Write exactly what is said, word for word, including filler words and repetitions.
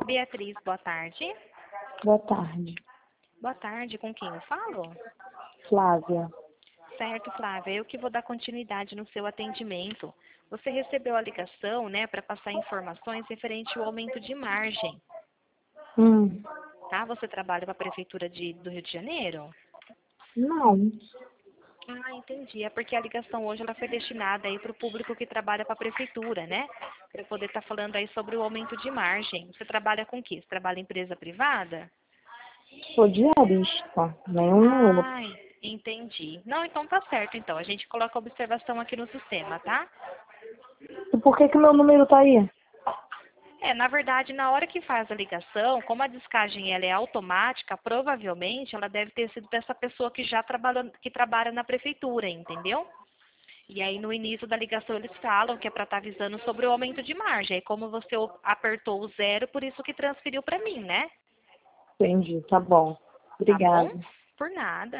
Beatriz, boa tarde. Boa tarde. Boa tarde, com quem eu falo? Flávia. Certo, Flávia, eu que vou dar continuidade no seu atendimento. Você recebeu a ligação, né, para passar informações referente ao aumento de margem, Hum, tá? Você trabalha para a Prefeitura de, do Rio de Janeiro? não. Ah, entendi. É porque a ligação hoje ela foi destinada aí para o público que trabalha para a Prefeitura, né? Para poder estar falando aí sobre o aumento de margem. Você trabalha com o quê? Você trabalha em empresa privada? Sou diarista, nenhum outro. Ah, entendi. Não, então tá certo, então. A gente coloca a observação aqui no sistema, tá? E por que que meu número tá aí? É, na verdade, na hora que faz a ligação, como a descagem ela é automática, provavelmente ela deve ter sido dessa pessoa que já trabalha, que trabalha na prefeitura, entendeu? E aí no início da ligação eles falam que é para estar avisando sobre o aumento de margem. Aí como você o- apertou o zero, por isso que transferiu para mim, né? Entendi, tá bom. Tá bom? Obrigada. Por nada.